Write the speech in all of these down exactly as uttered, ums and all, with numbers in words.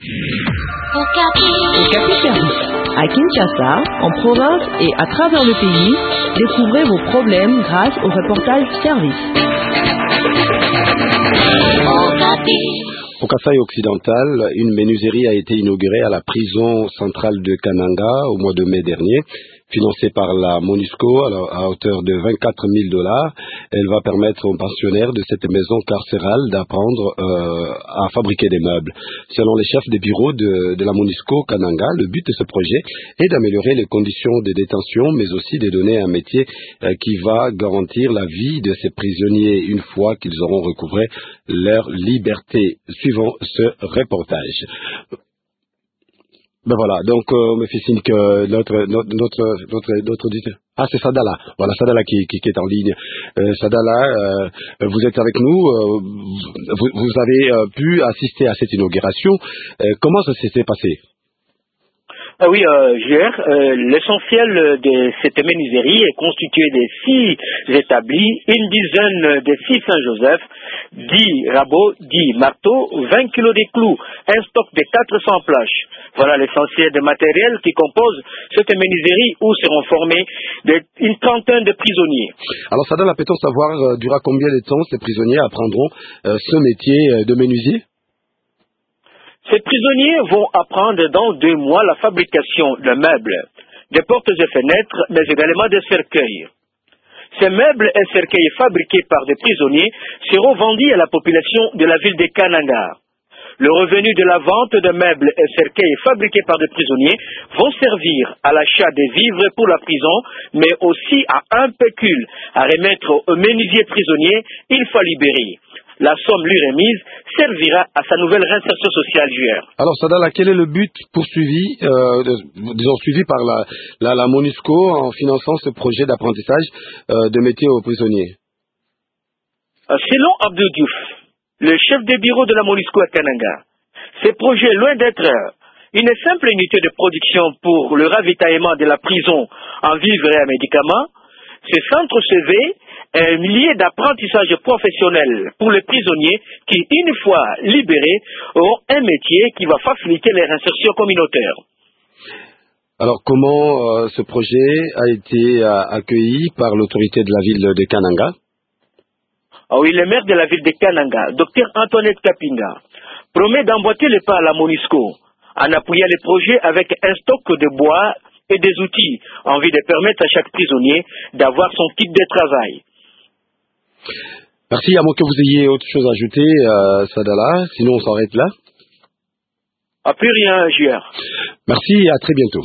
Okapi Service. À Kinshasa, en province et à travers le pays, découvrez vos problèmes grâce au reportage service. Au Kasaï occidental, une menuiserie a été inaugurée à la prison centrale de Kananga au mois de mai dernier. Financée par la MONUSCO à hauteur de vingt-quatre mille dollars, elle va permettre aux pensionnaires de cette maison carcérale d'apprendre euh, à fabriquer des meubles. Selon les chefs des bureaux de, de la MONUSCO Kananga, le but de ce projet est d'améliorer les conditions de détention, mais aussi de donner un métier euh, qui va garantir la vie de ces prisonniers une fois qu'ils auront recouvré leur liberté. Suivant ce reportage. Ben voilà, donc euh, on me fait signe que notre notre notre notre, notre auditeur. Ah, c'est Sadala. Voilà, Sadala qui, qui, qui est en ligne. Euh, Sadala, euh, vous êtes avec nous. Euh, vous, vous avez euh, pu assister à cette inauguration. Euh, comment ça s'était passé? Ah oui, euh, J R, euh, l'essentiel de cette menuiserie est constitué de six établis, une dizaine de six Saint-Joseph, dix rabots, dix marteaux, vingt kilos de clous, un stock de quatre cents planches. Voilà l'essentiel des matériels qui composent cette menuiserie où seront formés de, une trentaine de prisonniers. Alors Sadala, peut-on savoir euh, durant combien de temps ces prisonniers apprendront euh, ce métier euh, de menuisier? Ces prisonniers vont apprendre dans deux mois la fabrication de meubles, de portes et fenêtres, mais également de cercueils. Ces meubles et cercueils fabriqués par des prisonniers seront vendus à la population de la ville de Kananga. Le revenu de la vente de meubles et cercueils fabriqués par des prisonniers vont servir à l'achat des vivres pour la prison, mais aussi à un pécule à remettre aux menuisiers prisonniers une fois libérés. La somme lui remise servira à sa nouvelle réinsertion sociale, J R. Alors, Sadala, quel est le but poursuivi, euh, de, disons, suivi par la, la, la MONUSCO en finançant ce projet d'apprentissage euh, de métier aux prisonniers? Selon Abdou Diouf, le chef de bureau de la MONUSCO à Kananga, ce projet, loin d'être une simple unité de production pour le ravitaillement de la prison en vivres et en médicaments, ce centre se veut un lieu d'apprentissage professionnel pour les prisonniers qui, une fois libérés, auront un métier qui va faciliter leur insertion communautaire. Alors, comment euh, ce projet a été euh, accueilli par l'autorité de la ville de Kananga? Ah oui, le maire de la ville de Kananga, Docteur Antoinette Kapinga, promet d'emboîter le pas à la MONUSCO en appuyant le projet avec un stock de bois et des outils en vue de permettre à chaque prisonnier d'avoir son kit de travail. Merci, à moins que vous ayez autre chose à ajouter, euh, Sadala, sinon on s'arrête là. Ah, plus rien, J R. Merci et à très bientôt.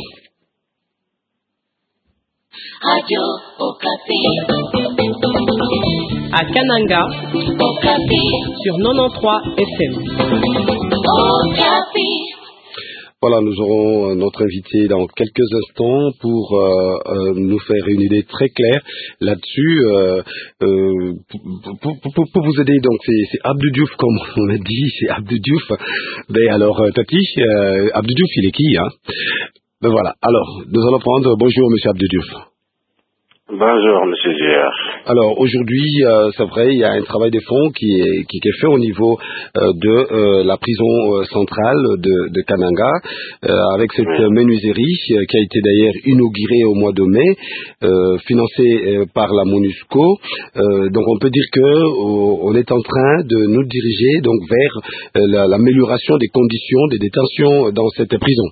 Radio Okapi. À Kananga, Okapi. sur quatre-vingt-treize F M. Okapi. Voilà, nous aurons notre invité dans quelques instants pour euh, euh, nous faire une idée très claire là-dessus. Euh, euh, pour, pour, pour, pour vous aider, donc c'est Abdou Diouf, comme on a dit, c'est Abdou Diouf. Ben alors, euh, Tati, euh, Abdou Diouf, il est qui, hein? Ben voilà, alors, nous allons prendre, bonjour Monsieur Abdou Diouf. Bonjour, Monsieur J R. Alors aujourd'hui, euh, c'est vrai, il y a un travail de fond qui est, qui, qui est fait au niveau euh, de euh, la prison euh, centrale de, de Kananga, euh, avec cette oui. menuiserie euh, qui a été d'ailleurs inaugurée au mois de mai, euh, financée euh, par la MONUSCO. Euh, donc on peut dire que euh, on est en train de nous diriger donc vers euh, l'amélioration des conditions de détention dans cette prison.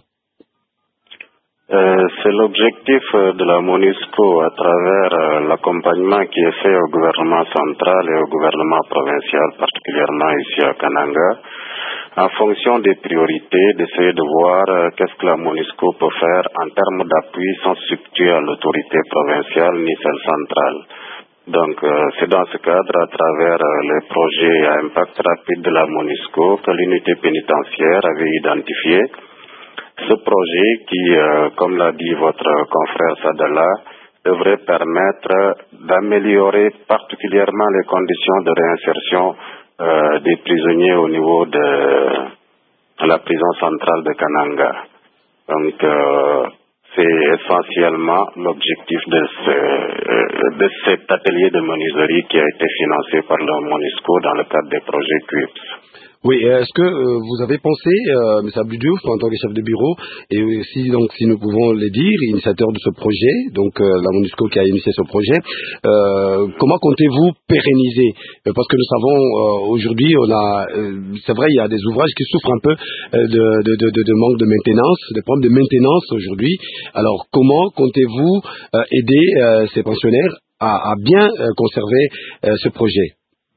Euh, c'est l'objectif de la MONUSCO à travers euh, l'accompagnement qui est fait au gouvernement central et au gouvernement provincial, particulièrement ici à Kananga, en fonction des priorités, d'essayer de voir euh, qu'est-ce que la MONUSCO peut faire en termes d'appui sans substituer à l'autorité provinciale ni celle centrale. Donc euh, c'est dans ce cadre, à travers euh, les projets à impact rapide de la MONUSCO, que l'unité pénitentiaire avait identifié ce projet qui, euh, comme l'a dit votre confrère Sadala, devrait permettre d'améliorer particulièrement les conditions de réinsertion euh, des prisonniers au niveau de la prison centrale de Kananga. Donc, euh, c'est essentiellement l'objectif de, ce, euh, de cet atelier de menuiserie qui a été financé par le MONUSCO dans le cadre des projets Q I P S. Oui, est-ce que euh, vous avez pensé, euh, M. Abdou Diouf, en tant que chef de bureau, et aussi, donc, si nous pouvons le dire, initiateur de ce projet, donc euh, la MONUSCO qui a initié ce projet, euh, comment comptez-vous pérenniser? euh, Parce que nous savons, euh, aujourd'hui, on a, euh, c'est vrai, il y a des ouvrages qui souffrent un peu euh, de, de, de, de, de manque de maintenance, des problèmes de maintenance aujourd'hui. Alors, comment comptez-vous euh, aider euh, ces pensionnaires à, à bien euh, conserver euh, ce projet?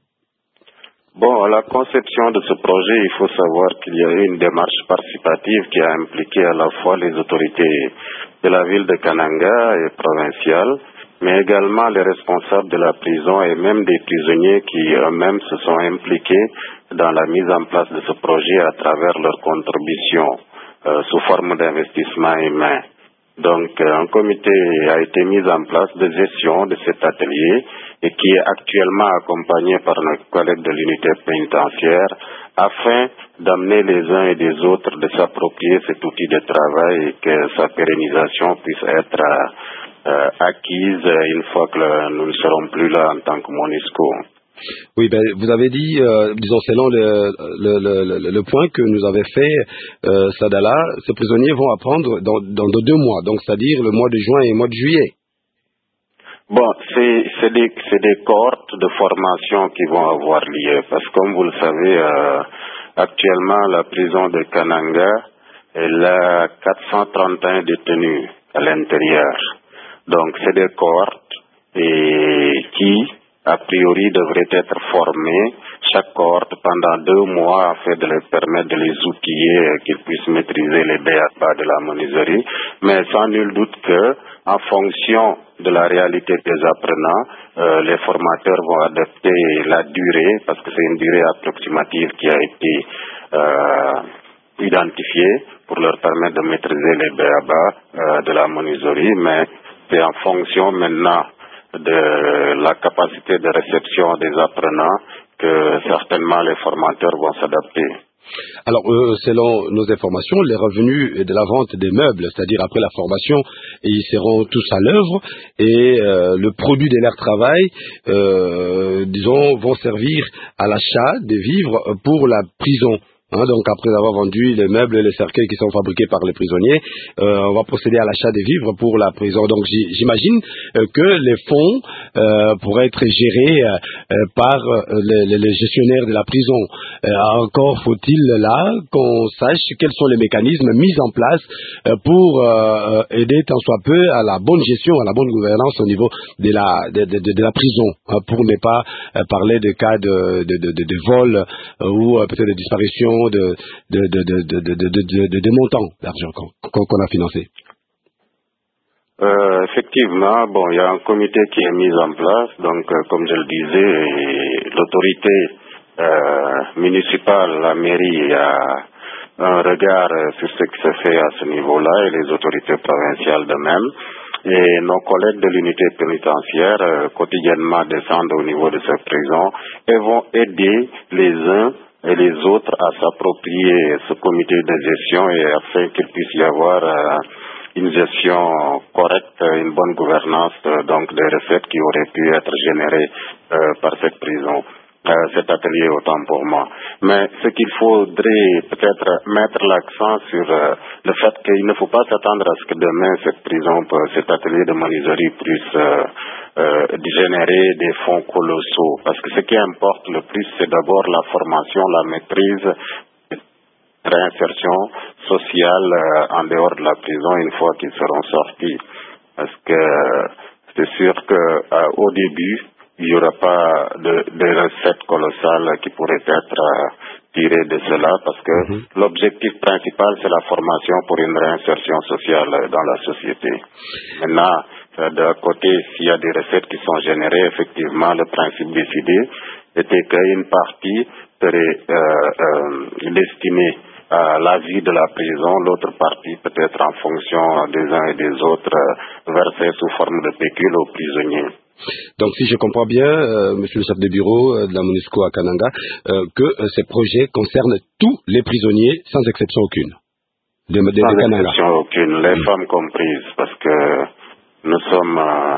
Bon, à la conception de ce projet, il faut savoir qu'il y a eu une démarche participative qui a impliqué à la fois les autorités de la ville de Kananga et provinciales, mais également les responsables de la prison et même des prisonniers qui eux-mêmes se sont impliqués dans la mise en place de ce projet à travers leur contribution euh, sous forme d'investissement humain. Donc, un comité a été mis en place de gestion de cet atelier et qui est actuellement accompagné par nos collègues de l'unité pénitentiaire afin d'amener les uns et les autres de s'approprier cet outil de travail et que sa pérennisation puisse être euh, acquise une fois que nous ne serons plus là en tant que MONUSCO. Oui, ben, vous avez dit, euh, disons, selon le, le, le, le point que nous avait fait euh, Sadala, ces prisonniers vont apprendre dans, dans deux mois, donc c'est-à-dire le mois de juin et le mois de juillet. Bon, c'est, c'est, des, c'est des cohortes de formation qui vont avoir lieu, parce que comme vous le savez, euh, actuellement la prison de Kananga, elle a quatre cent trente et un détenus à l'intérieur. Donc c'est des cohortes et qui a priori devraient être formés, chaque cohorte pendant deux mois afin de leur permettre de les outiller, qu'ils puissent maîtriser les B A B A de la menuiserie, mais sans nul doute que, en fonction de la réalité des apprenants, euh, les formateurs vont adapter la durée, parce que c'est une durée approximative qui a été euh, identifiée pour leur permettre de maîtriser les B A B A euh, de la menuiserie, mais c'est en fonction maintenant de la capacité de réception des apprenants que certainement les formateurs vont s'adapter. Alors, euh, selon nos informations, les revenus de la vente des meubles, c'est-à-dire après la formation, ils seront tous à l'œuvre et euh, le produit de leur travail, euh, disons, vont servir à l'achat des vivres pour la prison. Hein, donc après avoir vendu les meubles et les cercueils qui sont fabriqués par les prisonniers, euh, on va procéder à l'achat des vivres pour la prison. Donc j'imagine euh, que les fonds euh, pourraient être gérés euh, par euh, les, les gestionnaires de la prison. Euh, encore faut-il là qu'on sache quels sont les mécanismes mis en place euh, pour euh, aider tant soit peu à la bonne gestion, à la bonne gouvernance au niveau de la, de, de, de, de la prison, hein, pour ne pas euh, parler de cas de, de, de, de, de vol euh, ou euh, peut-être de disparition de, de, de, de, de, de, de, de, de montants d'argent qu'on, qu'on a financé. Euh, effectivement, bon, il y a un comité qui est mis en place, donc euh, comme je le disais, l'autorité euh, municipale, la mairie, a un regard sur ce qui se fait à ce niveau-là et les autorités provinciales de même. Et nos collègues de l'unité pénitentiaire euh, quotidiennement descendent au niveau de ces prisons et vont aider les uns et les autres à s'approprier ce comité de gestion et afin qu'il puisse y avoir euh, une gestion correcte, une bonne gouvernance euh, donc des recettes qui auraient pu être générées euh, par cette prison, euh, cet atelier autant pour moi. Mais ce qu'il faudrait peut-être mettre l'accent sur euh, le fait qu'il ne faut pas s'attendre à ce que demain cette prison, cet atelier de menuiserie puisse euh, Euh, de générer des fonds colossaux. Parce que ce qui importe le plus, c'est d'abord la formation, la maîtrise, la réinsertion sociale euh, en dehors de la prison une fois qu'ils seront sortis. Parce que c'est sûr qu'au euh, début, il n'y aura pas de, de recettes colossales qui pourraient être euh, tirées de cela, parce que mmh. l'objectif principal, c'est la formation pour une réinsertion sociale dans la société. Maintenant, de côté, s'il y a des recettes qui sont générées, effectivement, le principe décidé était qu'une partie serait euh, euh, destinée à la vie de la prison, l'autre partie peut-être en fonction des uns et des autres euh, versée sous forme de pécule aux prisonniers. Donc si je comprends bien, euh, monsieur le chef de bureau euh, de la MONUSCO à Kananga, euh, que euh, ces projets concernent tous les prisonniers sans exception aucune. De, de, sans de Kananga. exception aucune, les mmh. femmes comprises, parce que nous sommes euh,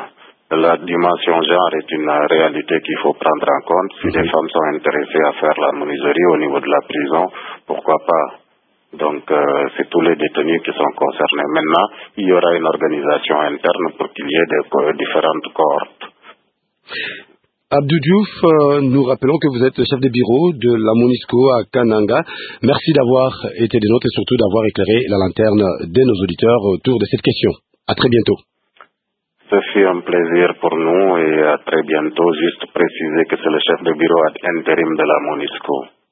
la dimension genre est une réalité qu'il faut prendre en compte. Si les femmes sont intéressées à faire la menuiserie au niveau de la prison, pourquoi pas? Donc, euh, c'est tous les détenus qui sont concernés. Maintenant, il y aura une organisation interne pour qu'il y ait des co différentes cohortes. Abdou Diouf, euh, nous rappelons que vous êtes chef de bureau de la MONUSCO à Kananga. Merci d'avoir été des nôtres et surtout d'avoir éclairé la lanterne de nos auditeurs autour de cette question. À très bientôt. Ce fut un plaisir pour nous et à très bientôt. Juste préciser que c'est le chef de bureau intérim de la MONUSCO.